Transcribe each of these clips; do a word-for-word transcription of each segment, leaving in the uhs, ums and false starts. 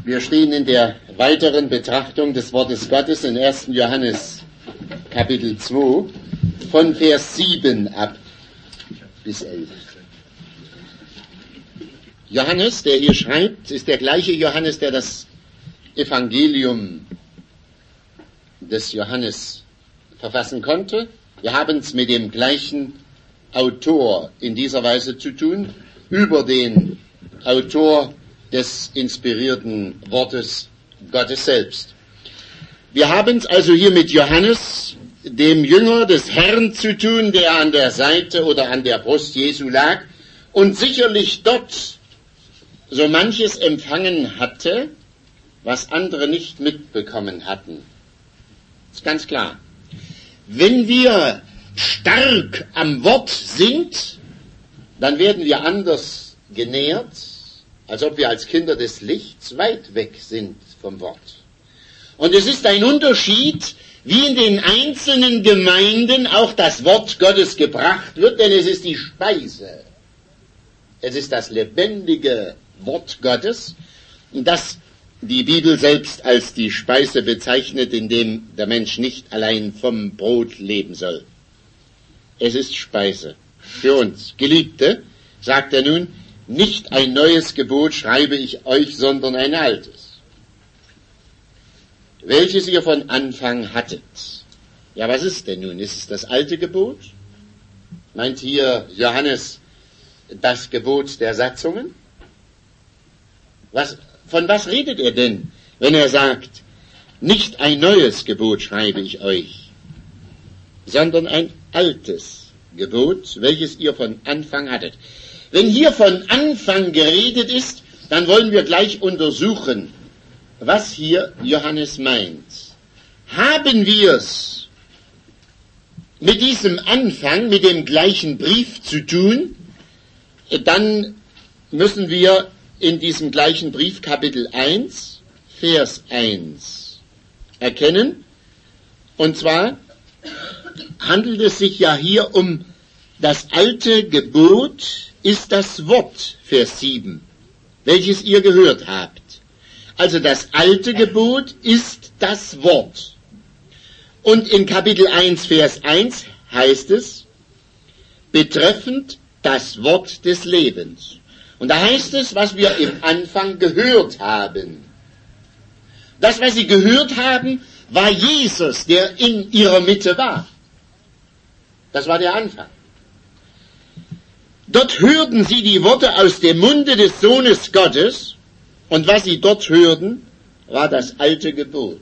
Wir stehen in der weiteren Betrachtung des Wortes Gottes in ersten Johannes Kapitel zwei von Vers sieben ab bis elf. Johannes, der hier schreibt, ist der gleiche Johannes, der das Evangelium des Johannes verfassen konnte. Wir haben es mit dem gleichen Autor in dieser Weise zu tun, über den Autor des inspirierten Wortes Gottes selbst. Wir haben es also hier mit Johannes, dem Jünger des Herrn, zu tun, der an der Seite oder an der Brust Jesu lag und sicherlich dort so manches empfangen hatte, was andere nicht mitbekommen hatten. Das ist ganz klar. Wenn wir stark am Wort sind, dann werden wir anders genährt, als ob wir als Kinder des Lichts weit weg sind vom Wort. Und es ist ein Unterschied, wie in den einzelnen Gemeinden auch das Wort Gottes gebracht wird, denn es ist die Speise. Es ist das lebendige Wort Gottes, das die Bibel selbst als die Speise bezeichnet, in dem der Mensch nicht allein vom Brot leben soll. Es ist Speise für uns. Geliebte, sagt er nun, nicht ein neues Gebot schreibe ich euch, sondern ein altes, welches ihr von Anfang hattet. Ja, was ist denn nun? Ist es das alte Gebot? Meint hier Johannes das Gebot der Satzungen? Was, von was redet er denn, wenn er sagt, nicht ein neues Gebot schreibe ich euch, sondern ein altes Gebot, welches ihr von Anfang hattet? Wenn hier von Anfang geredet ist, dann wollen wir gleich untersuchen, was hier Johannes meint. Haben wir es mit diesem Anfang, mit dem gleichen Brief zu tun, dann müssen wir in diesem gleichen Brief Kapitel eins, Vers eins erkennen. Und zwar handelt es sich ja hier um das alte Gebot, ist das Wort, Vers sieben, welches ihr gehört habt. Also das alte Gebot ist das Wort. Und in Kapitel eins, Vers eins heißt es, betreffend das Wort des Lebens. Und da heißt es, was wir im Anfang gehört haben. Das, was sie gehört haben, war Jesus, der in ihrer Mitte war. Das war der Anfang. Dort hörten sie die Worte aus dem Munde des Sohnes Gottes, und was sie dort hörten, war das alte Gebot.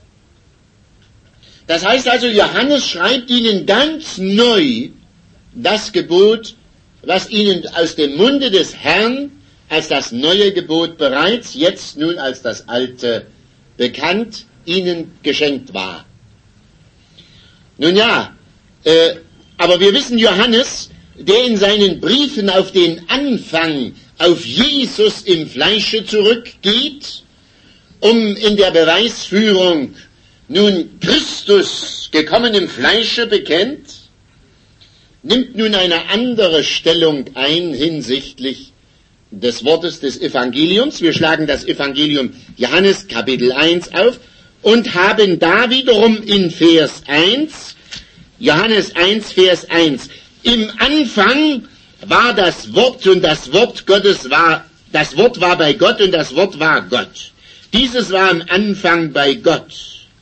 Das heißt also, Johannes schreibt ihnen ganz neu das Gebot, was ihnen aus dem Munde des Herrn als das neue Gebot bereits jetzt nun als das alte bekannt ihnen geschenkt war. Nun ja, äh, aber wir wissen, Johannes, der in seinen Briefen auf den Anfang, auf Jesus im Fleische zurückgeht, um in der Beweisführung nun Christus gekommen im Fleische bekennt, nimmt nun eine andere Stellung ein hinsichtlich des Wortes des Evangeliums. Wir schlagen das Evangelium Johannes Kapitel eins auf und haben da wiederum in Vers eins, Johannes eins, Vers eins, im Anfang war das Wort und das Wort Gottes war, das Wort war bei Gott und das Wort war Gott. Dieses war am Anfang bei Gott.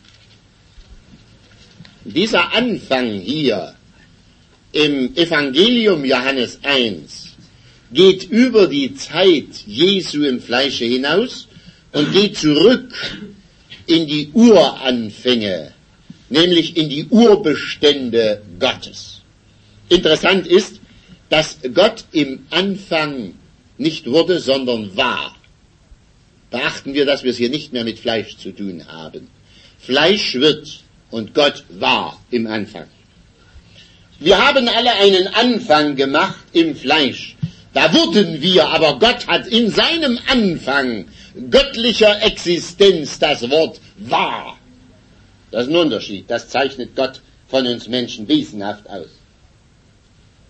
Dieser Anfang hier im Evangelium Johannes eins geht über die Zeit Jesu im Fleische hinaus und geht zurück in die Uranfänge, nämlich in die Urbestände Gottes. Interessant ist, dass Gott im Anfang nicht wurde, sondern war. Beachten wir, dass wir es hier nicht mehr mit Fleisch zu tun haben. Fleisch wird und Gott war im Anfang. Wir haben alle einen Anfang gemacht im Fleisch. Da wurden wir, aber Gott hat in seinem Anfang göttlicher Existenz das Wort war. Das ist ein Unterschied. Das zeichnet Gott von uns Menschen wiesenhaft aus.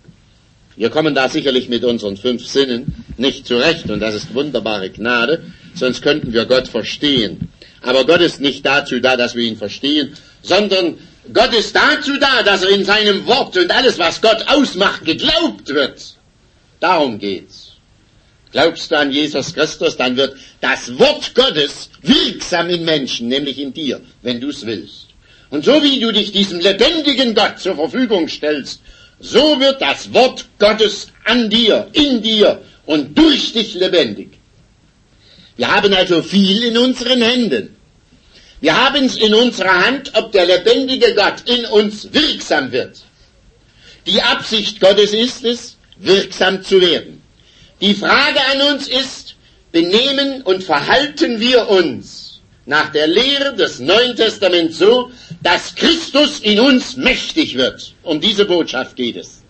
Wir kommen da sicherlich mit unseren fünf Sinnen nicht zurecht, und das ist wunderbare Gnade. sonst könnten wir Gott verstehen. Aber Gott ist nicht dazu da, dass wir ihn verstehen, sondern Gott ist dazu da, dass er in seinem Wort und alles, was Gott ausmacht, geglaubt wird. Darum geht's. Glaubst du an Jesus Christus, dann wird das Wort Gottes wirksam in Menschen, nämlich in dir, wenn du es willst. Und so wie du dich diesem lebendigen Gott zur Verfügung stellst, so wird das Wort Gottes an dir, in dir und durch dich lebendig. Wir haben also viel in unseren Händen. Wir haben es in unserer Hand, ob der lebendige Gott in uns wirksam wird. Die Absicht Gottes ist es, wirksam zu werden. Die Frage an uns ist, benehmen und verhalten wir uns nach der Lehre des Neuen Testaments so, dass Christus in uns mächtig wird. Um diese Botschaft geht es.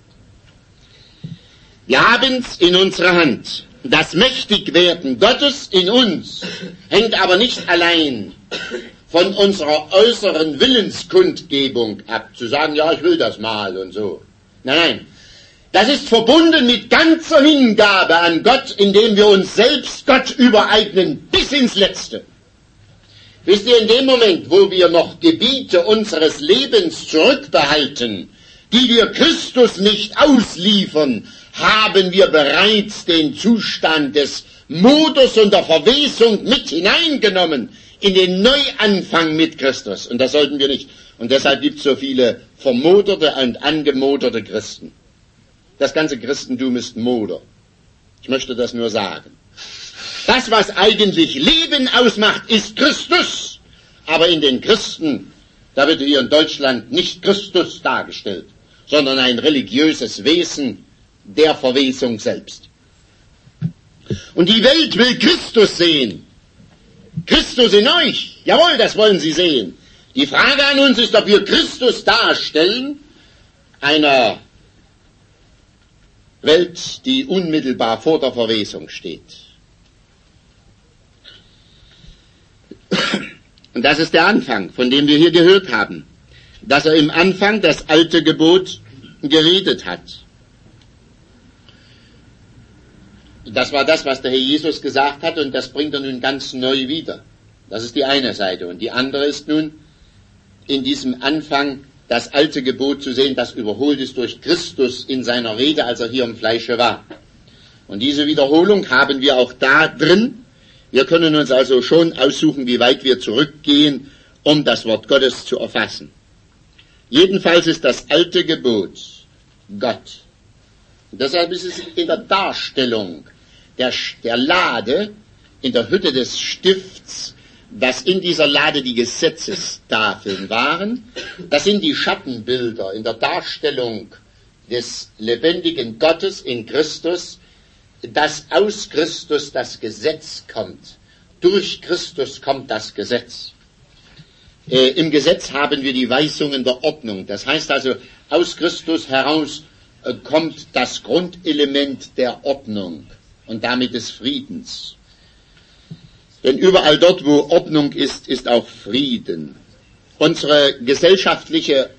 Wir haben es in unserer Hand. Das Mächtigwerden Gottes in uns hängt aber nicht allein von unserer äußeren Willenskundgebung ab, zu sagen, ja, ich will das mal und so. Nein, nein. Das ist verbunden mit ganzer Hingabe an Gott, indem wir uns selbst Gott übereignen, bis ins Letzte. Wisst ihr, in dem Moment, wo wir noch Gebiete unseres Lebens zurückbehalten, die wir Christus nicht ausliefern, haben wir bereits den Zustand des Modus und der Verwesung mit hineingenommen in den Neuanfang mit Christus. Und das sollten wir nicht. Und deshalb gibt es so viele vermoderte und angemoderte Christen. Das ganze Christentum ist Moder. Ich möchte das nur sagen. Das, was eigentlich Leben ausmacht, ist Christus. Aber in den Christen, da wird hier in Deutschland nicht Christus dargestellt, sondern ein religiöses Wesen der Verwesung selbst. Und die Welt will Christus sehen. Christus in euch. Jawohl, das wollen sie sehen. Die Frage an uns ist, ob wir Christus darstellen, einer Welt, die unmittelbar vor der Verwesung steht. Und das ist der Anfang, von dem wir hier gehört haben, dass er im Anfang das alte Gebot geredet hat. Das war das, was der Herr Jesus gesagt hat, und das bringt er nun ganz neu wieder. Das ist die eine Seite. Und die andere ist nun, in diesem Anfang das alte Gebot zu sehen, das überholt ist durch Christus in seiner Rede, als er hier im Fleische war. Und diese Wiederholung haben wir auch da drin. Wir können uns also schon aussuchen, wie weit wir zurückgehen, um das Wort Gottes zu erfassen. Jedenfalls ist das alte Gebot Gott. Und deshalb ist es in der Darstellung der, der Lade, in der Hütte des Stifts, dass in dieser Lade die Gesetzestafeln waren. Das sind die Schattenbilder in der Darstellung des lebendigen Gottes in Christus, dass aus Christus das Gesetz kommt. Durch Christus kommt das Gesetz. Äh, Im Gesetz haben wir die Weisungen der Ordnung. Das heißt also, aus Christus heraus äh, kommt das Grundelement der Ordnung und damit des Friedens. Denn überall dort, wo Ordnung ist, ist auch Frieden. Unsere gesellschaftliche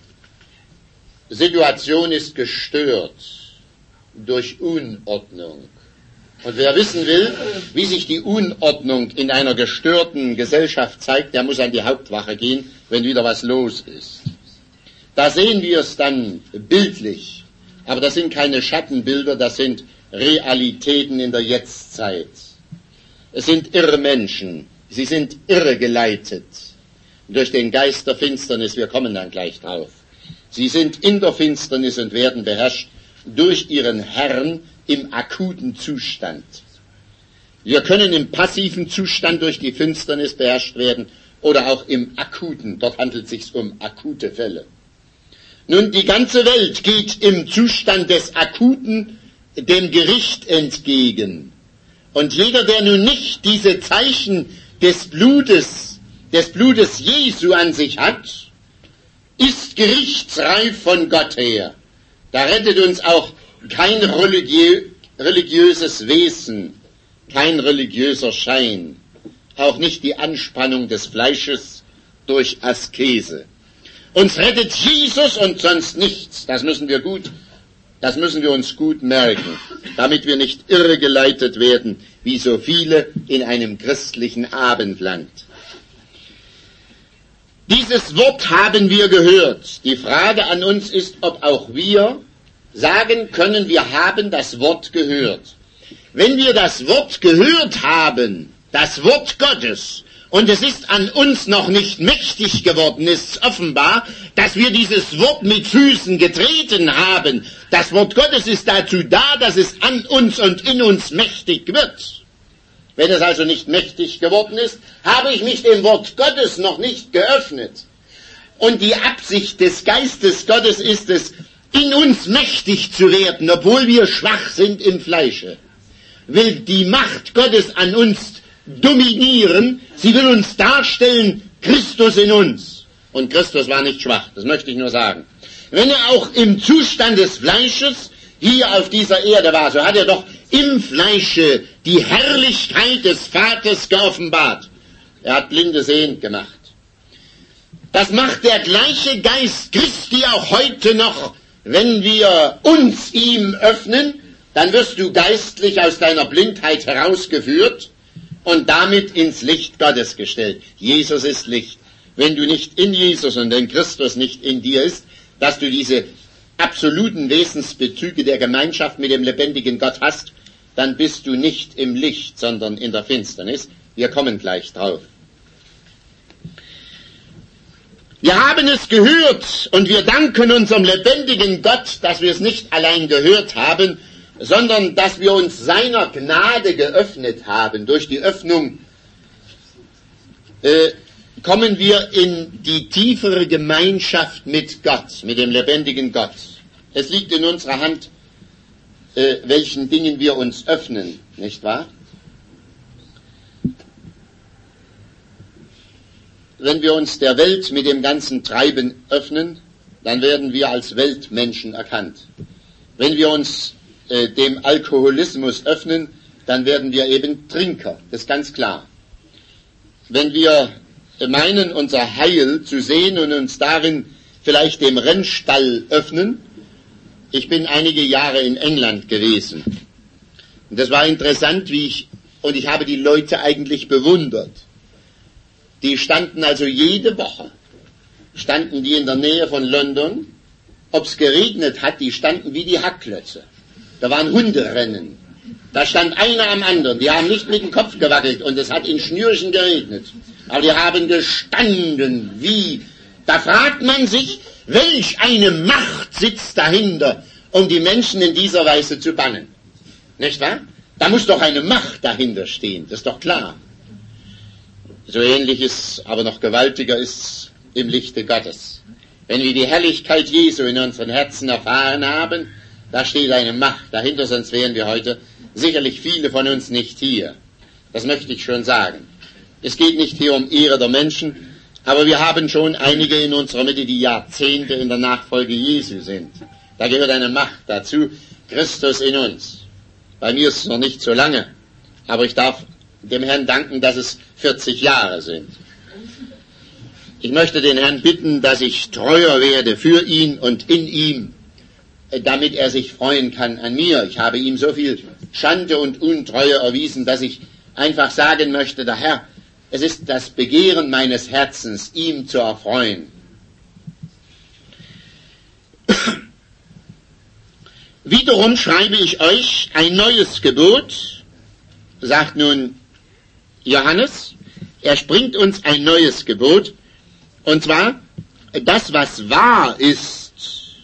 Situation ist gestört durch Unordnung. Und wer wissen will, wie sich die Unordnung in einer gestörten Gesellschaft zeigt, der muss an die Hauptwache gehen, wenn wieder was los ist. Da sehen wir es dann bildlich. Aber das sind keine Schattenbilder, das sind Realitäten in der Jetztzeit. Es sind irre Menschen, sie sind irregeleitet durch den Geist der Finsternis, wir kommen dann gleich drauf. Sie sind in der Finsternis und werden beherrscht durch ihren Herrn im akuten Zustand. Wir können im passiven Zustand durch die Finsternis beherrscht werden oder auch im akuten, dort handelt es sich um akute Fälle. Nun, die ganze Welt geht im Zustand des Akuten dem Gericht entgegen. Und jeder, der nun nicht diese Zeichen des Blutes, des Blutes Jesu an sich hat, ist gerichtsreif von Gott her. Da rettet uns auch kein religiö- religiöses Wesen, kein religiöser Schein, auch nicht die Anspannung des Fleisches durch Askese. Uns rettet Jesus und sonst nichts. Das müssen wir gut Das müssen wir uns gut merken, damit wir nicht irregeleitet werden wie so viele in einem christlichen Abendland. Dieses Wort haben wir gehört. Die Frage an uns ist, ob auch wir sagen können, wir haben das Wort gehört. Wenn wir das Wort gehört haben, das Wort Gottes, und es ist an uns noch nicht mächtig geworden, ist offenbar, dass wir dieses Wort mit Füßen getreten haben. Das Wort Gottes ist dazu da, dass es an uns und in uns mächtig wird. Wenn es also nicht mächtig geworden ist, habe ich mich dem Wort Gottes noch nicht geöffnet. Und die Absicht des Geistes Gottes ist es, in uns mächtig zu werden, obwohl wir schwach sind im Fleische. Will die Macht Gottes an uns dominieren, sie will uns darstellen, Christus in uns. Und Christus war nicht schwach, das möchte ich nur sagen. Wenn er auch im Zustand des Fleisches hier auf dieser Erde war, so hat er doch im Fleische die Herrlichkeit des Vaters geoffenbart. Er hat Blinde sehend gemacht. Das macht der gleiche Geist Christi auch heute noch. Wenn wir uns ihm öffnen, dann wirst du geistlich aus deiner Blindheit herausgeführt und damit ins Licht Gottes gestellt. Jesus ist Licht. Wenn du nicht in Jesus und wenn Christus nicht in dir ist, dass du diese absoluten Wesensbezüge der Gemeinschaft mit dem lebendigen Gott hast, dann bist du nicht im Licht, sondern in der Finsternis. Wir kommen gleich drauf. Wir haben es gehört und wir danken unserem lebendigen Gott, dass wir es nicht allein gehört haben, sondern dass wir uns seiner Gnade geöffnet haben. Durch die Öffnung äh, kommen wir in die tiefere Gemeinschaft mit Gott, mit dem lebendigen Gott. Es liegt in unserer Hand, äh, welchen Dingen wir uns öffnen, nicht wahr? Wenn wir uns der Welt mit dem ganzen Treiben öffnen, dann werden wir als Weltmenschen erkannt. Wenn wir uns äh, dem Alkoholismus öffnen, dann werden wir eben Trinker, das ist ganz klar. Wenn wir meinen, unser Heil zu sehen und uns darin vielleicht dem Rennstall öffnen, ich bin einige Jahre in England gewesen. Und das war interessant, wie ich, und ich habe die Leute eigentlich bewundert. Die standen also jede Woche, standen die in der Nähe von London, ob es geregnet hat, die standen wie die Hackklötze. Da waren Hunderennen, da stand einer am anderen, die haben nicht mit dem Kopf gewackelt und es hat in Schnürchen geregnet. Aber die haben gestanden, wie, da fragt man sich, welch eine Macht sitzt dahinter, um die Menschen in dieser Weise zu bannen. Nicht wahr? Da muss doch eine Macht dahinter stehen, das ist doch klar. So ähnlich ist, aber noch gewaltiger ist im Lichte Gottes. Wenn wir die Herrlichkeit Jesu in unseren Herzen erfahren haben, da steht eine Macht dahinter, sonst wären wir heute sicherlich viele von uns nicht hier. Das möchte ich schon sagen. Es geht nicht hier um Ehre der Menschen, aber wir haben schon einige in unserer Mitte, die Jahrzehnte in der Nachfolge Jesu sind. Da gehört eine Macht dazu, Christus in uns. Bei mir ist es noch nicht so lange, aber ich darf dem Herrn danken, dass es vierzig Jahre sind. Ich möchte den Herrn bitten, dass ich treuer werde für ihn und in ihm, damit er sich freuen kann an mir. Ich habe ihm so viel Schande und Untreue erwiesen, dass ich einfach sagen möchte, der Herr, es ist das Begehren meines Herzens, ihm zu erfreuen. Wiederum schreibe ich euch ein neues Gebot, sagt nun Johannes, er bringt uns ein neues Gebot, und zwar das, was wahr ist.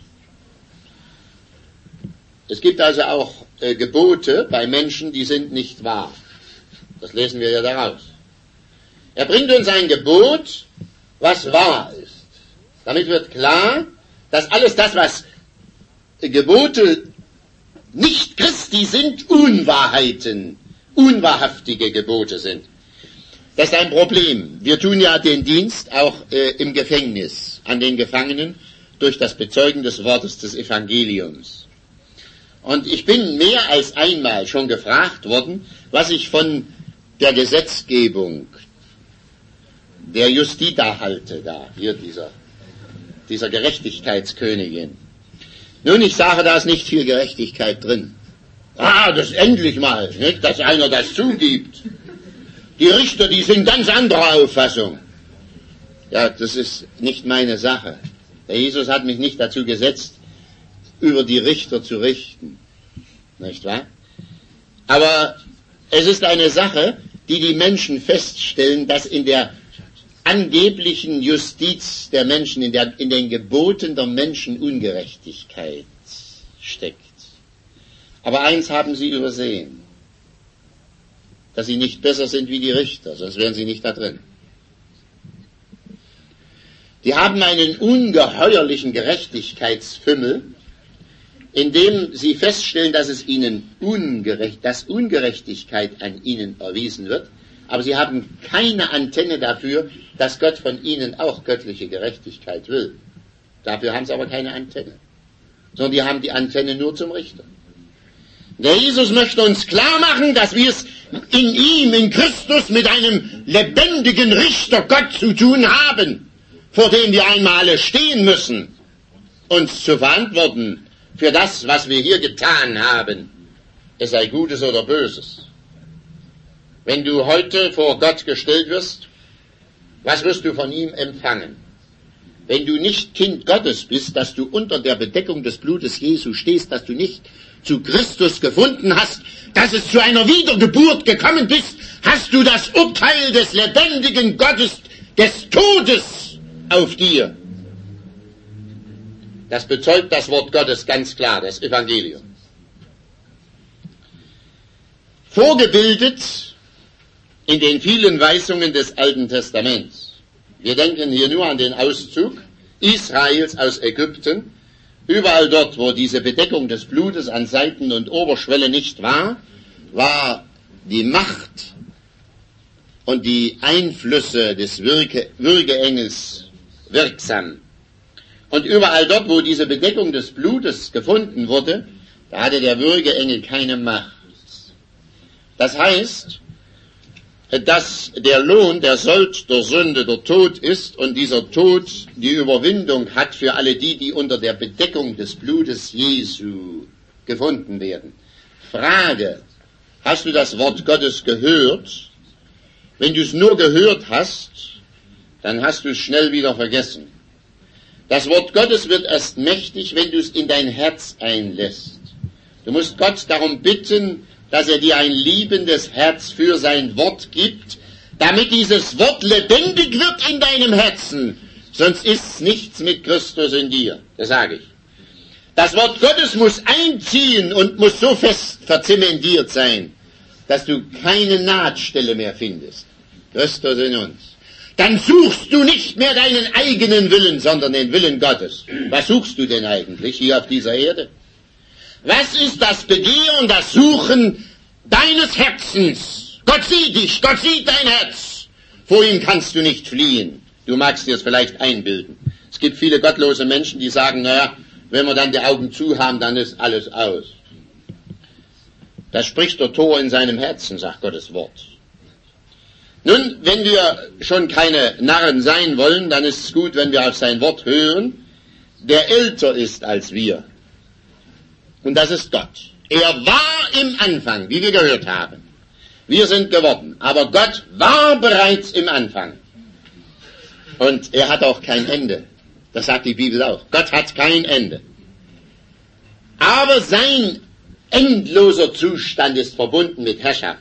Es gibt also auch äh, Gebote bei Menschen, die sind nicht wahr. Das lesen wir ja daraus. Er bringt uns ein Gebot, was wahr ist. Damit wird klar, dass alles das, was Gebote nicht Christi sind, Unwahrheiten, unwahrhaftige Gebote sind. Das ist ein Problem. Wir tun ja den Dienst auch äh, im Gefängnis an den Gefangenen durch das Bezeugen des Wortes des Evangeliums. Und ich bin mehr als einmal schon gefragt worden, was ich von der Gesetzgebung der Justita halte, da, hier dieser, dieser Gerechtigkeitskönigin. Nun, ich sage, da ist nicht viel Gerechtigkeit drin. Ah, das endlich mal, nicht, dass einer das zugibt. Die Richter, die sind ganz anderer Auffassung. Ja, das ist nicht meine Sache. Der Jesus hat mich nicht dazu gesetzt, über die Richter zu richten. Nicht wahr? Aber es ist eine Sache, die die Menschen feststellen, dass in der angeblichen Justiz der Menschen, in, der, in den Geboten der Menschen Ungerechtigkeit steckt. Aber eins haben sie übersehen, dass sie nicht besser sind wie die Richter, sonst wären sie nicht da drin. Die haben einen ungeheuerlichen Gerechtigkeitsfimmel, indem sie feststellen, dass es ihnen ungerecht, dass Ungerechtigkeit an ihnen erwiesen wird, aber sie haben keine Antenne dafür, dass Gott von ihnen auch göttliche Gerechtigkeit will. Dafür haben sie aber keine Antenne, sondern die haben die Antenne nur zum Richter. Der Jesus möchte uns klar machen, dass wir es in ihm, in Christus, mit einem lebendigen Richter Gott zu tun haben, vor dem wir einmal alle stehen müssen, uns zu verantworten für das, was wir hier getan haben, es sei Gutes oder Böses. Wenn du heute vor Gott gestellt wirst, was wirst du von ihm empfangen? Wenn du nicht Kind Gottes bist, dass du unter der Bedeckung des Blutes Jesu stehst, dass du nicht zu Christus gefunden hast, dass es zu einer Wiedergeburt gekommen bist, hast du das Urteil des lebendigen Gottes, des Todes auf dir. Das bezeugt das Wort Gottes ganz klar, das Evangelium. Vorgebildet in den vielen Weisungen des Alten Testaments. Wir denken hier nur an den Auszug Israels aus Ägypten. Überall dort, wo diese Bedeckung des Blutes an Seiten und Oberschwelle nicht war, war die Macht und die Einflüsse des Würge, Würgeengels wirksam. Und überall dort, wo diese Bedeckung des Blutes gefunden wurde, da hatte der Würgeengel keine Macht. Das heißt, dass der Lohn, der Sold der Sünde, der Tod ist und dieser Tod die Überwindung hat für alle die, die unter der Bedeckung des Blutes Jesu gefunden werden. Frage, hast du das Wort Gottes gehört? Wenn du es nur gehört hast, dann hast du es schnell wieder vergessen. Das Wort Gottes wird erst mächtig, wenn du es in dein Herz einlässt. Du musst Gott darum bitten, dass er dir ein liebendes Herz für sein Wort gibt, damit dieses Wort lebendig wird in deinem Herzen. Sonst ist nichts mit Christus in dir, das sage ich. Das Wort Gottes muss einziehen und muss so fest verzementiert sein, dass du keine Nahtstelle mehr findest. Christus in uns. Dann suchst du nicht mehr deinen eigenen Willen, sondern den Willen Gottes. Was suchst du denn eigentlich hier auf dieser Erde? Was ist das Begehren, das Suchen deines Herzens? Gott sieht dich, Gott sieht dein Herz. Vor ihm kannst du nicht fliehen. Du magst dir es vielleicht einbilden. Es gibt viele gottlose Menschen, die sagen, naja, wenn wir dann die Augen zu haben, dann ist alles aus. Das spricht der Tor in seinem Herzen, sagt Gottes Wort. Nun, wenn wir schon keine Narren sein wollen, dann ist es gut, wenn wir auf sein Wort hören, der älter ist als wir. Und das ist Gott. Er war im Anfang, wie wir gehört haben. Wir sind geworden. Aber Gott war bereits im Anfang. Und er hat auch kein Ende. Das sagt die Bibel auch. Gott hat kein Ende. Aber sein endloser Zustand ist verbunden mit Herrschaft.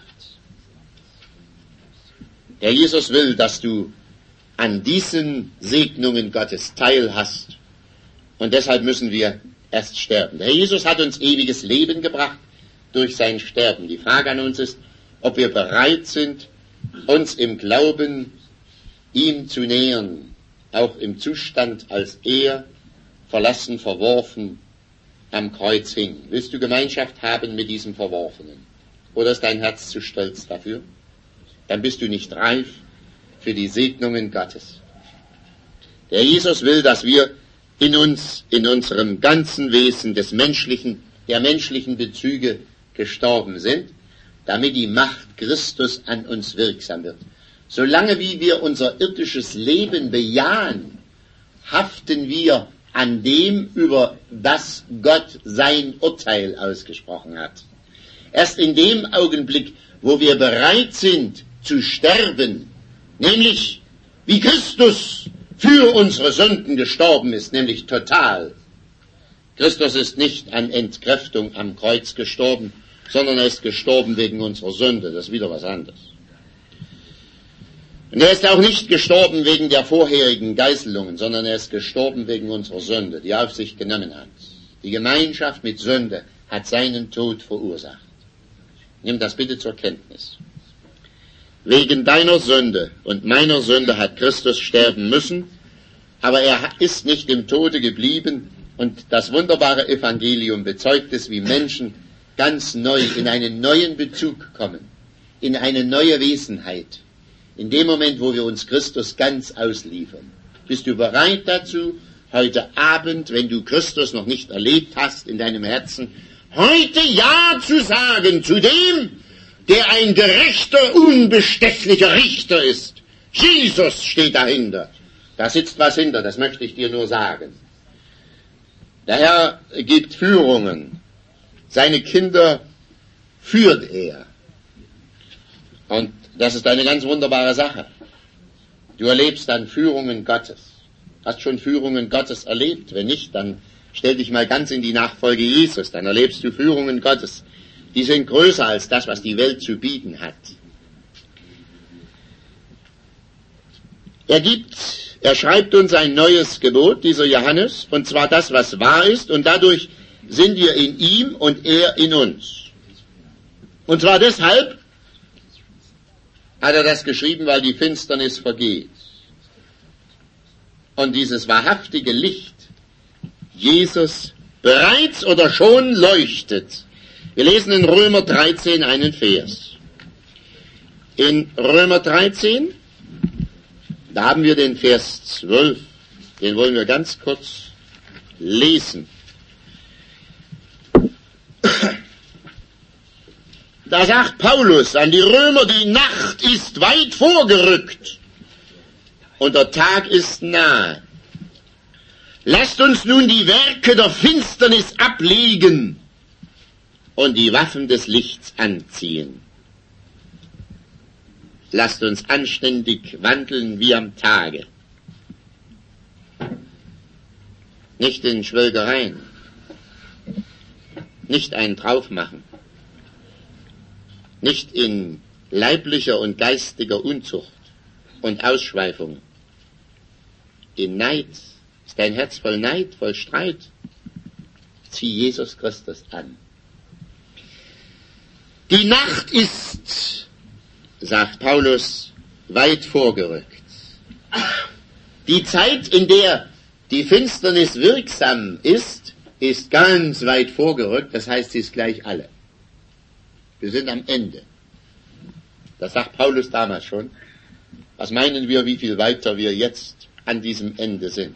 Der Jesus will, dass du an diesen Segnungen Gottes teilhast. Und deshalb müssen wir erst sterben. Der Jesus hat uns ewiges Leben gebracht durch sein Sterben. Die Frage an uns ist, ob wir bereit sind, uns im Glauben ihm zu nähern, auch im Zustand, als er verlassen, verworfen am Kreuz hing. Willst du Gemeinschaft haben mit diesem Verworfenen? Oder ist dein Herz zu stolz dafür? Dann bist du nicht reif für die Segnungen Gottes. Der Jesus will, dass wir in uns, in unserem ganzen Wesen des menschlichen, der menschlichen Bezüge gestorben sind, damit die Macht Christus an uns wirksam wird. Solange wie wir unser irdisches Leben bejahen, haften wir an dem, über das Gott sein Urteil ausgesprochen hat. Erst in dem Augenblick, wo wir bereit sind zu sterben, nämlich wie Christus für unsere Sünden gestorben ist, nämlich total. Christus ist nicht an Entkräftung am Kreuz gestorben, sondern er ist gestorben wegen unserer Sünde. Das ist wieder was anderes. Und er ist auch nicht gestorben wegen der vorherigen Geißelungen, sondern er ist gestorben wegen unserer Sünde, die er auf sich genommen hat. Die Gemeinschaft mit Sünde hat seinen Tod verursacht. Nimm das bitte zur Kenntnis. Wegen deiner Sünde und meiner Sünde hat Christus sterben müssen, aber er ist nicht im Tode geblieben, und das wunderbare Evangelium bezeugt es, wie Menschen ganz neu in einen neuen Bezug kommen, in eine neue Wesenheit, in dem Moment, wo wir uns Christus ganz ausliefern. Bist du bereit dazu, heute Abend, wenn du Christus noch nicht erlebt hast in deinem Herzen, heute Ja zu sagen zu dem, der ein gerechter, unbestechlicher Richter ist? Jesus steht dahinter. Da sitzt was hinter, das möchte ich dir nur sagen. Der Herr gibt Führungen. Seine Kinder führt er. Und das ist eine ganz wunderbare Sache. Du erlebst dann Führungen Gottes. Hast schon Führungen Gottes erlebt? Wenn nicht, dann stell dich mal ganz in die Nachfolge Jesus. Dann erlebst du Führungen Gottes. Die sind größer als das, was die Welt zu bieten hat. Er gibt, er schreibt uns ein neues Gebot, dieser Johannes, und zwar das, was wahr ist, und dadurch sind wir in ihm und er in uns. Und zwar deshalb hat er das geschrieben, weil die Finsternis vergeht. Und dieses wahrhaftige Licht, Jesus, bereits oder schon leuchtet. Wir lesen in Römer dreizehn einen Vers. In Römer dreizehn, da haben wir den Vers zwölf, den wollen wir ganz kurz lesen. Da sagt Paulus an die Römer, die Nacht ist weit vorgerückt und der Tag ist nahe. Lasst uns nun die Werke der Finsternis ablegen und die Waffen des Lichts anziehen. Lasst uns anständig wandeln wie am Tage. Nicht in Schwelgereien, nicht einen drauf machen, nicht in leiblicher und geistiger Unzucht und Ausschweifung, in Neid. Ist dein Herz voll Neid, voll Streit? Zieh Jesus Christus an. Die Nacht ist, sagt Paulus, weit vorgerückt. Die Zeit, in der die Finsternis wirksam ist, ist ganz weit vorgerückt, das heißt, sie ist gleich alle. Wir sind am Ende. Das sagt Paulus damals schon. Was meinen wir, wie viel weiter wir jetzt an diesem Ende sind?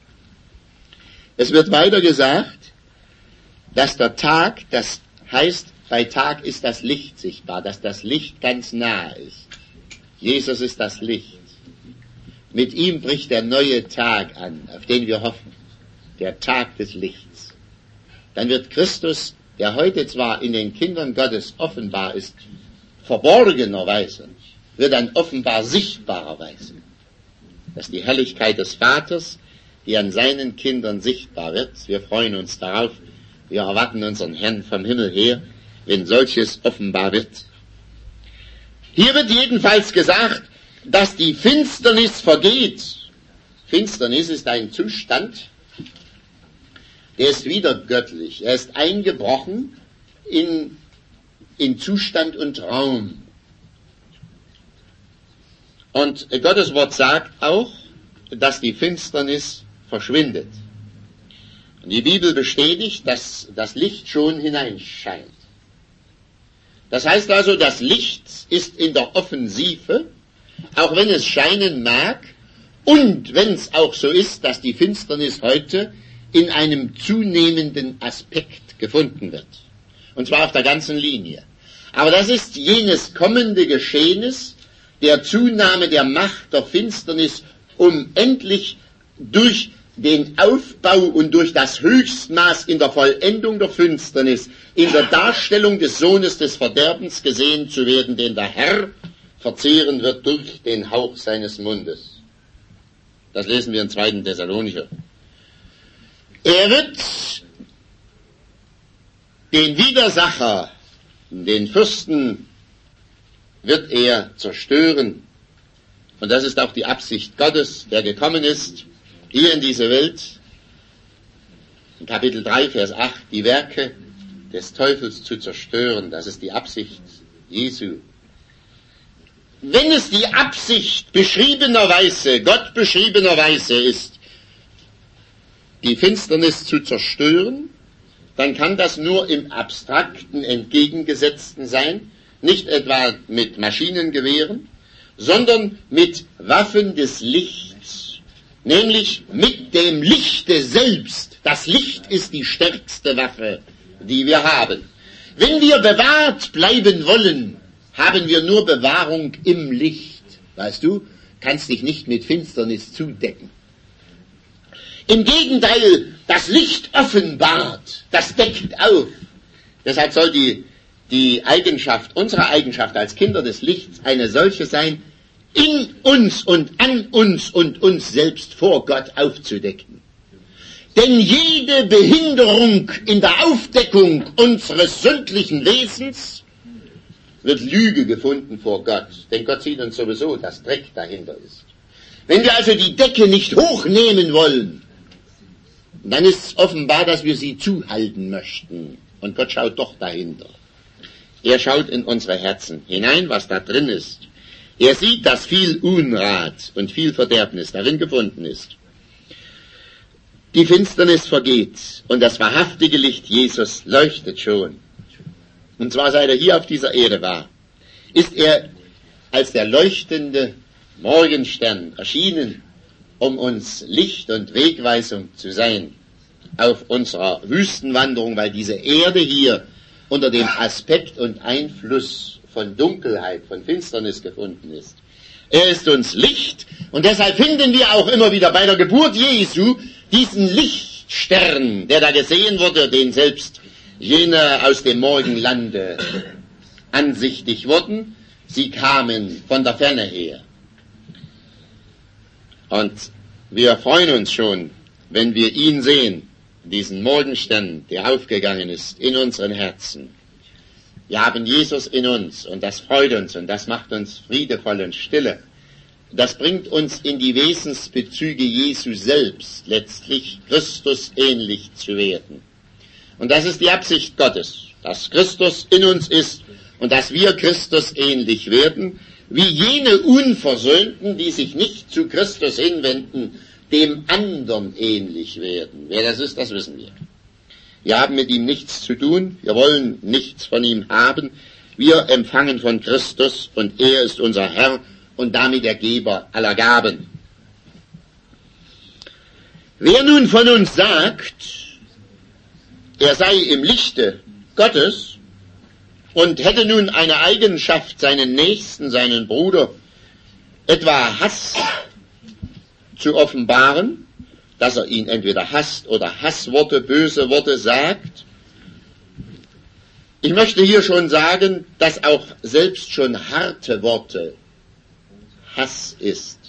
Es wird weiter gesagt, dass der Tag, das heißt, bei Tag ist das Licht sichtbar, dass das Licht ganz nahe ist. Jesus ist das Licht. Mit ihm bricht der neue Tag an, auf den wir hoffen. Der Tag des Lichts. Dann wird Christus, der heute zwar in den Kindern Gottes offenbar ist, verborgenerweise, wird dann offenbar sichtbarerweise. Das ist die Herrlichkeit des Vaters, die an seinen Kindern sichtbar wird. Wir freuen uns darauf. Wir erwarten unseren Herrn vom Himmel her, wenn solches offenbar wird. Hier wird jedenfalls gesagt, dass die Finsternis vergeht. Finsternis ist ein Zustand, der ist wieder göttlich. Er ist eingebrochen in, in Zustand und Raum. Und Gottes Wort sagt auch, dass die Finsternis verschwindet. Und die Bibel bestätigt, dass das Licht schon hineinscheint. Das heißt also, das Licht ist in der Offensive, auch wenn es scheinen mag, und wenn es auch so ist, dass die Finsternis heute in einem zunehmenden Aspekt gefunden wird. Und zwar auf der ganzen Linie. Aber das ist jenes kommende Geschehnis der Zunahme der Macht der Finsternis, um endlich durch den Aufbau und durch das Höchstmaß in der Vollendung der Finsternis, in der Darstellung des Sohnes des Verderbens gesehen zu werden, den der Herr verzehren wird durch den Hauch seines Mundes. Das lesen wir in zweiten Thessalonicher. Er wird den Widersacher, den Fürsten, wird er zerstören. Und das ist auch die Absicht Gottes, der gekommen ist, hier in diese Welt, in Kapitel drei, Vers acht, die Werke des Teufels zu zerstören. Das ist die Absicht Jesu. Wenn es die Absicht beschriebenerweise, Gott beschriebenerweise ist, die Finsternis zu zerstören, dann kann das nur im abstrakten, entgegengesetzten sein, nicht etwa mit Maschinengewehren, sondern mit Waffen des Lichts, nämlich mit dem Lichte selbst. Das Licht ist die stärkste Waffe, die wir haben. Wenn wir bewahrt bleiben wollen, haben wir nur Bewahrung im Licht. Weißt du, kannst dich nicht mit Finsternis zudecken. Im Gegenteil, das Licht offenbart, das deckt auf. Deshalb soll die, die Eigenschaft, unsere Eigenschaft als Kinder des Lichts eine solche sein, in uns und an uns und uns selbst vor Gott aufzudecken. Denn jede Behinderung in der Aufdeckung unseres sündlichen Wesens wird Lüge gefunden vor Gott. Denn Gott sieht uns sowieso, dass Dreck dahinter ist. Wenn wir also die Decke nicht hochnehmen wollen, dann ist offenbar, dass wir sie zuhalten möchten. Und Gott schaut doch dahinter. Er schaut in unsere Herzen hinein, was da drin ist. Er sieht, dass viel Unrat und viel Verderbnis darin gefunden ist. Die Finsternis vergeht und das wahrhaftige Licht Jesus leuchtet schon. Und zwar seit er hier auf dieser Erde war, ist er als der leuchtende Morgenstern erschienen, um uns Licht und Wegweisung zu sein auf unserer Wüstenwanderung, weil diese Erde hier unter dem Aspekt und Einfluss von Dunkelheit, von Finsternis gefunden ist. Er ist uns Licht und deshalb finden wir auch immer wieder bei der Geburt Jesu diesen Lichtstern, der da gesehen wurde, den selbst jene aus dem Morgenlande ansichtig wurden. Sie kamen von der Ferne her. Und wir freuen uns schon, wenn wir ihn sehen, diesen Morgenstern, der aufgegangen ist in unseren Herzen. Wir haben Jesus in uns und das freut uns und das macht uns friedevoll und stille. Das bringt uns in die Wesensbezüge Jesu selbst, letztlich Christus ähnlich zu werden. Und das ist die Absicht Gottes, dass Christus in uns ist und dass wir Christus ähnlich werden, wie jene Unversöhnten, die sich nicht zu Christus hinwenden, dem anderen ähnlich werden. Wer das ist, das wissen wir. Wir haben mit ihm nichts zu tun, wir wollen nichts von ihm haben. Wir empfangen von Christus und er ist unser Herr und damit der Geber aller Gaben. Wer nun von uns sagt, er sei im Lichte Gottes und hätte nun eine Eigenschaft, seinen Nächsten, seinen Bruder, etwa Hass zu offenbaren, dass er ihn entweder hasst oder Hassworte, böse Worte sagt. Ich möchte hier schon sagen, dass auch selbst schon harte Worte Hass ist.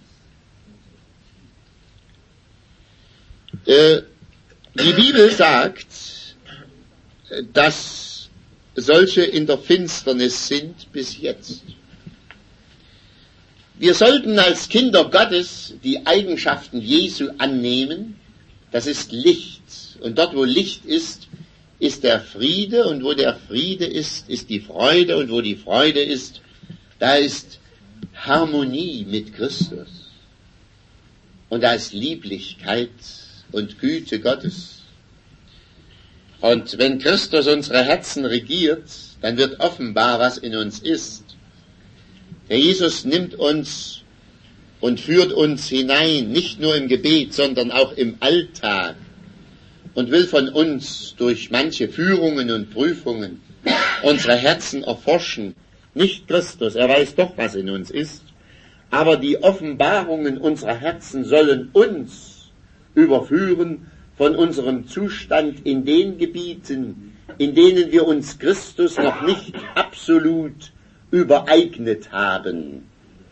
Äh, die Bibel sagt, dass solche in der Finsternis sind bis jetzt. Wir sollten als Kinder Gottes die Eigenschaften Jesu annehmen. Das ist Licht. Und dort, wo Licht ist, ist der Friede. Und wo der Friede ist, ist die Freude. Und wo die Freude ist, da ist Harmonie mit Christus. Und da ist Lieblichkeit und Güte Gottes. Und wenn Christus unsere Herzen regiert, dann wird offenbar, was in uns ist. Der Jesus nimmt uns und führt uns hinein, nicht nur im Gebet, sondern auch im Alltag und will von uns durch manche Führungen und Prüfungen unsere Herzen erforschen. Nicht Christus, er weiß doch, was in uns ist, aber die Offenbarungen unserer Herzen sollen uns überführen von unserem Zustand in den Gebieten, in denen wir uns Christus noch nicht absolut übereignet haben.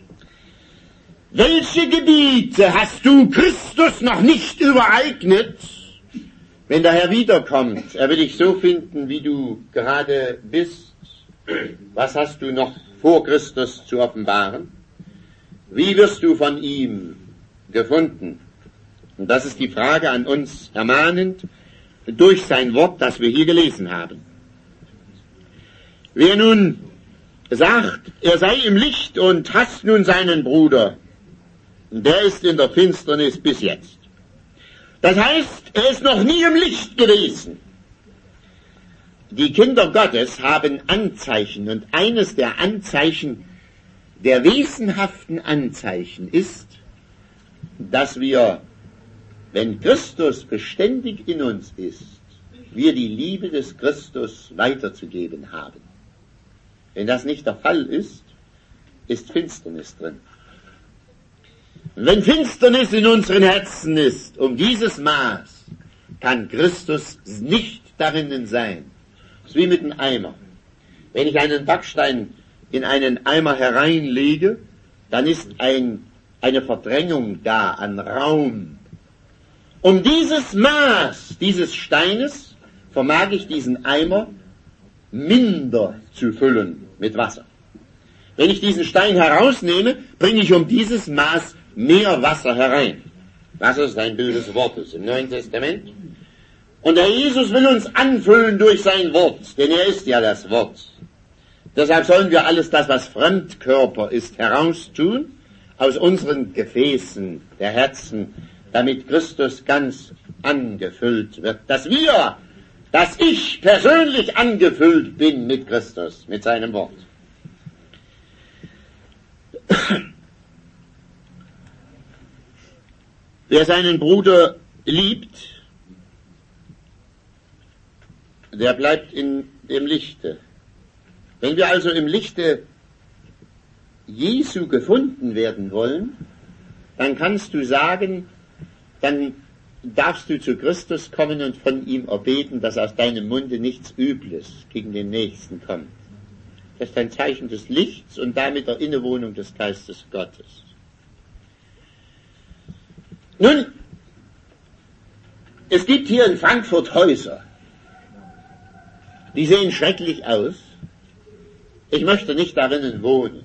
Welche Gebiete hast du Christus noch nicht übereignet? Wenn der Herr wiederkommt, er will dich so finden, wie du gerade bist. Was hast du noch vor Christus zu offenbaren? Wie wirst du von ihm gefunden? Und das ist die Frage an uns ermahnend durch sein Wort, das wir hier gelesen haben. Wer nun sagt, er sei im Licht und hasst nun seinen Bruder, der ist in der Finsternis bis jetzt. Das heißt, er ist noch nie im Licht gewesen. Die Kinder Gottes haben Anzeichen, und eines der Anzeichen, der wesenhaften Anzeichen ist, dass wir, wenn Christus beständig in uns ist, wir die Liebe des Christus weiterzugeben haben. Wenn das nicht der Fall ist, ist Finsternis drin. Und wenn Finsternis in unseren Herzen ist, um dieses Maß, kann Christus nicht darinnen sein. Das ist wie mit einem Eimer. Wenn ich einen Backstein in einen Eimer hereinlege, dann ist ein, eine Verdrängung da an Raum. Um dieses Maß dieses Steines vermag ich diesen Eimer minder zu füllen mit Wasser. Wenn ich diesen Stein herausnehme, bringe ich um dieses Maß mehr Wasser herein. Wasser ist ein Bild des Wortes im Neuen Testament. Und der Jesus will uns anfüllen durch sein Wort, denn er ist ja das Wort. Deshalb sollen wir alles das, was Fremdkörper ist, heraustun aus unseren Gefäßen der Herzen, damit Christus ganz angefüllt wird. Dass wir, dass ich persönlich angefüllt bin mit Christus, mit seinem Wort. Wer seinen Bruder liebt, der bleibt in dem Lichte. Wenn wir also im Lichte Jesu gefunden werden wollen, dann kannst du sagen, dann darfst du zu Christus kommen und von ihm erbeten, dass aus deinem Munde nichts Übles gegen den Nächsten kommt. Das ist ein Zeichen des Lichts und damit der Innewohnung des Geistes Gottes. Nun, es gibt hier in Frankfurt Häuser, die sehen schrecklich aus. Ich möchte nicht darinnen wohnen.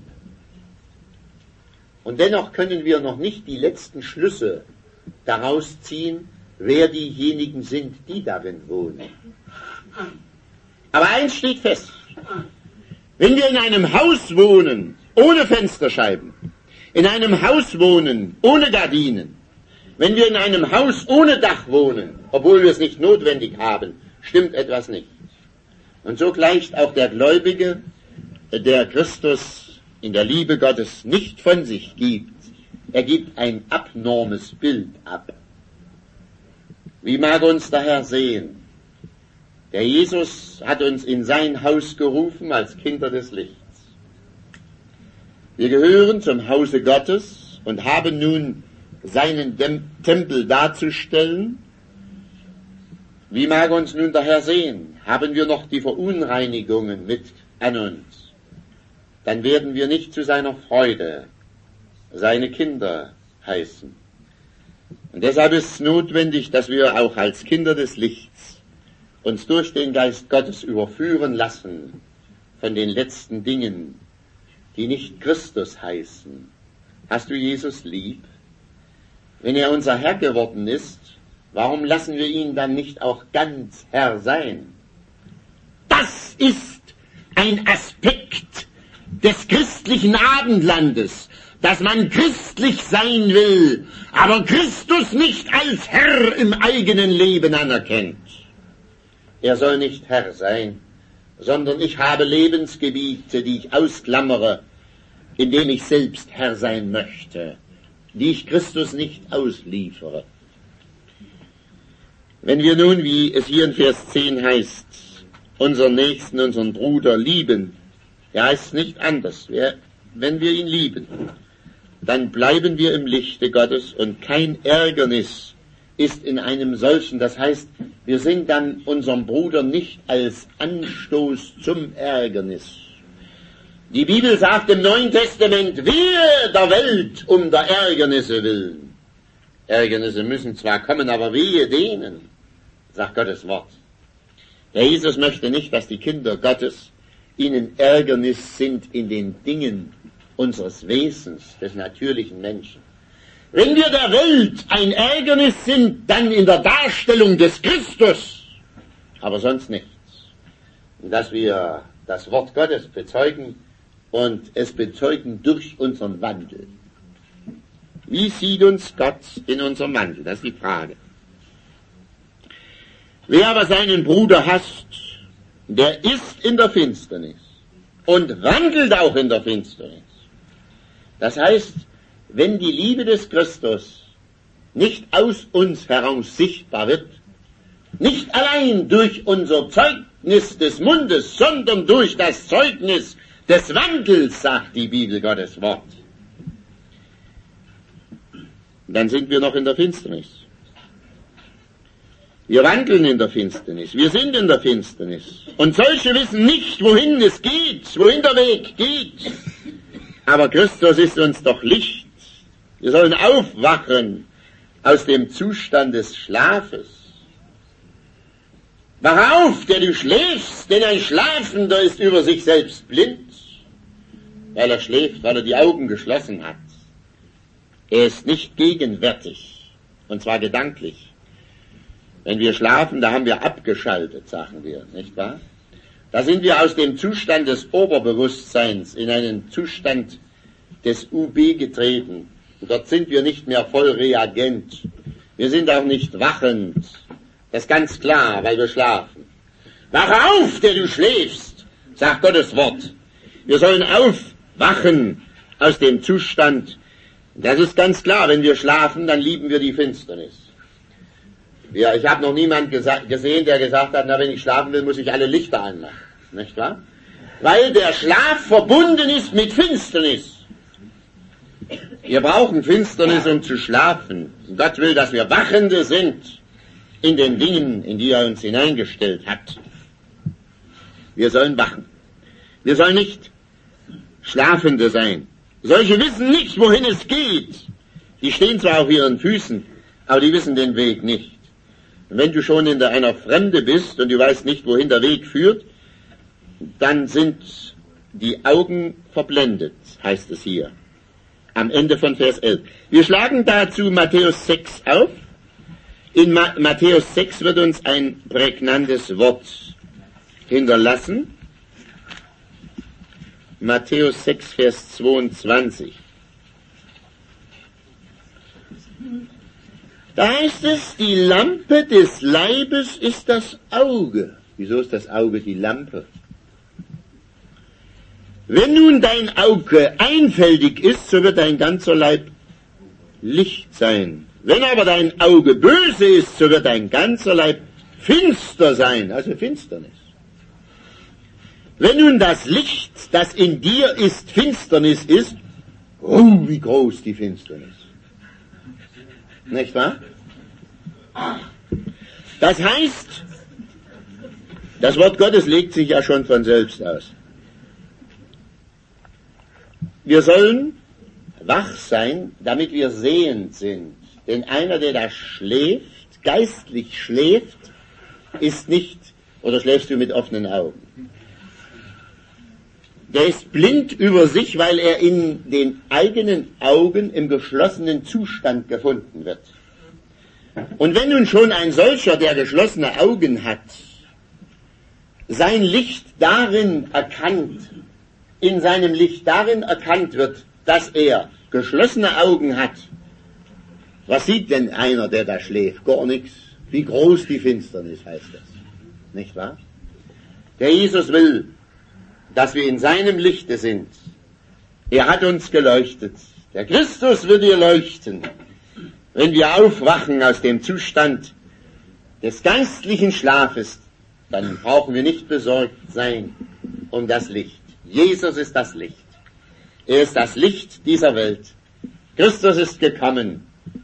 Und dennoch können wir noch nicht die letzten Schlüsse daraus ziehen, wer diejenigen sind, die darin wohnen. Aber eins steht fest. Wenn wir in einem Haus wohnen, ohne Fensterscheiben, in einem Haus wohnen, ohne Gardinen, wenn wir in einem Haus ohne Dach wohnen, obwohl wir es nicht notwendig haben, stimmt etwas nicht. Und so gleicht auch der Gläubige, der Christus in der Liebe Gottes nicht von sich gibt. Er gibt ein abnormes Bild ab. Wie mag uns der Herr sehen? Der Jesus hat uns in sein Haus gerufen als Kinder des Lichts. Wir gehören zum Hause Gottes und haben nun seinen Dem- Tempel darzustellen. Wie mag uns nun der Herr sehen? Haben wir noch die Verunreinigungen mit an uns? Dann werden wir nicht zu seiner Freude seine Kinder heißen. Und deshalb ist es notwendig, dass wir auch als Kinder des Lichts uns durch den Geist Gottes überführen lassen von den letzten Dingen, die nicht Christus heißen. Hast du Jesus lieb? Wenn er unser Herr geworden ist, warum lassen wir ihn dann nicht auch ganz Herr sein? Das ist ein Aspekt des christlichen Abendlandes, dass man christlich sein will, aber Christus nicht als Herr im eigenen Leben anerkennt. Er soll nicht Herr sein, sondern ich habe Lebensgebiete, die ich ausklammere, indem ich selbst Herr sein möchte, die ich Christus nicht ausliefere. Wenn wir nun, wie es hier in Vers zehn heißt, unseren Nächsten, unseren Bruder lieben, ja, heißt es nicht anders. Wenn wir ihn lieben, dann bleiben wir im Lichte Gottes und kein Ärgernis ist in einem solchen, das heißt, wir sind dann unserem Bruder nicht als Anstoß zum Ärgernis. Die Bibel sagt im Neuen Testament, wehe der Welt um der Ärgernisse willen. Ärgernisse müssen zwar kommen, aber wehe denen, sagt Gottes Wort. Der Jesus möchte nicht, dass die Kinder Gottes ihnen Ärgernis sind in den Dingen unseres Wesens, des natürlichen Menschen. Wenn wir der Welt ein Ärgernis sind, dann in der Darstellung des Christus, aber sonst nichts. Und dass wir das Wort Gottes bezeugen und es bezeugen durch unseren Wandel. Wie sieht uns Gott in unserem Wandel? Das ist die Frage. Wer aber seinen Bruder hasst, der ist in der Finsternis und wandelt auch in der Finsternis. Das heißt, wenn die Liebe des Christus nicht aus uns heraus sichtbar wird, nicht allein durch unser Zeugnis des Mundes, sondern durch das Zeugnis des Wandels, sagt die Bibel Gottes Wort, dann sind wir noch in der Finsternis. Wir wandeln in der Finsternis, wir sind in der Finsternis. Und solche wissen nicht, wohin es geht, wohin der Weg geht. Aber Christus ist uns doch Licht. Wir sollen aufwachen aus dem Zustand des Schlafes. Wach auf, der du schläfst, denn ein Schlafender ist über sich selbst blind, weil er schläft, weil er die Augen geschlossen hat. Er ist nicht gegenwärtig, und zwar gedanklich. Wenn wir schlafen, da haben wir abgeschaltet, sagen wir, nicht wahr? Da sind wir aus dem Zustand des Oberbewusstseins in einen Zustand des U B getreten. Und dort sind wir nicht mehr voll reagent. Wir sind auch nicht wachend. Das ist ganz klar, weil wir schlafen. Wach auf, der du schläfst, sagt Gottes Wort. Wir sollen aufwachen aus dem Zustand. Das ist ganz klar, wenn wir schlafen, dann lieben wir die Finsternis. Ja, ich habe noch niemand gesehen, der gesagt hat, na, wenn ich schlafen will, muss ich alle Lichter anmachen. Nicht wahr? Weil der Schlaf verbunden ist mit Finsternis. Wir brauchen Finsternis, um zu schlafen. Und Gott will, dass wir Wachende sind in den Dingen, in die er uns hineingestellt hat. Wir sollen wachen. Wir sollen nicht Schlafende sein. Solche wissen nicht, wohin es geht. Die stehen zwar auf ihren Füßen, aber die wissen den Weg nicht. Und wenn du schon in der, einer Fremde bist und du weißt nicht, wohin der Weg führt, dann sind die Augen verblendet, heißt es hier. Am Ende von Vers elf. Wir schlagen dazu Matthäus sechs auf. In Ma- Matthäus sechs wird uns ein prägnantes Wort hinterlassen. Matthäus sechs, Vers zweiundzwanzig. Da heißt es, die Lampe des Leibes ist das Auge. Wieso ist das Auge die Lampe? Wenn nun dein Auge einfältig ist, so wird dein ganzer Leib Licht sein. Wenn aber dein Auge böse ist, so wird dein ganzer Leib finster sein, also Finsternis. Wenn nun das Licht, das in dir ist, Finsternis ist, oh, wie groß die Finsternis. Nicht wahr? Das heißt, das Wort Gottes legt sich ja schon von selbst aus. Wir sollen wach sein, damit wir sehend sind. Denn einer, der da schläft, geistlich schläft, ist nicht, oder schläfst du mit offenen Augen? Der ist blind über sich, weil er in den eigenen Augen im geschlossenen Zustand gefunden wird. Und wenn nun schon ein solcher, der geschlossene Augen hat, sein Licht darin erkannt, in seinem Licht darin erkannt wird, dass er geschlossene Augen hat, was sieht denn einer, der da schläft? Gar nichts. Wie groß die Finsternis heißt das. Nicht wahr? Der Jesus will, dass wir in seinem Lichte sind. Er hat uns geleuchtet. Der Christus wird dir leuchten. Wenn wir aufwachen aus dem Zustand des geistlichen Schlafes, dann brauchen wir nicht besorgt sein um das Licht. Jesus ist das Licht. Er ist das Licht dieser Welt. Christus ist gekommen,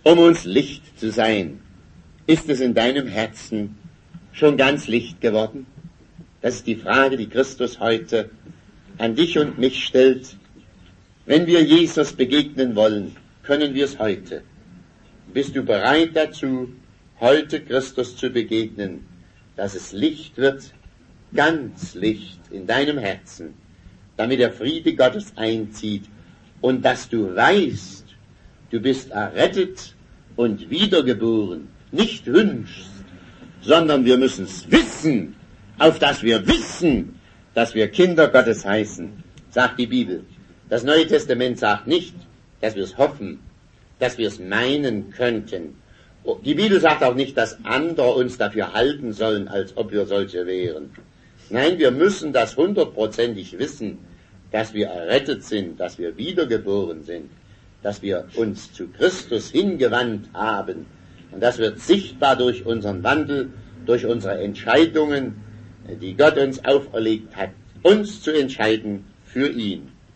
um uns Licht zu sein. Ist es in deinem Herzen schon ganz Licht geworden? Das ist die Frage, die Christus heute an dich und mich stellt. Wenn wir Jesus begegnen wollen, können wir es heute. Bist du bereit dazu, heute Christus zu begegnen, dass es Licht wird, ganz Licht in deinem Herzen, damit der Friede Gottes einzieht und dass du weißt, du bist errettet und wiedergeboren, nicht wünschst, sondern wir müssen es wissen, auf dass wir wissen, dass wir Kinder Gottes heißen, sagt die Bibel. Das Neue Testament sagt nicht, dass wir es hoffen, dass wir es meinen könnten. Die Bibel sagt auch nicht, dass andere uns dafür halten sollen, als ob wir solche wären. Nein, wir müssen das hundertprozentig wissen, dass wir errettet sind, dass wir wiedergeboren sind, dass wir uns zu Christus hingewandt haben. Und das wird sichtbar durch unseren Wandel, durch unsere Entscheidungen, die Gott uns auferlegt hat, uns zu entscheiden für ihn.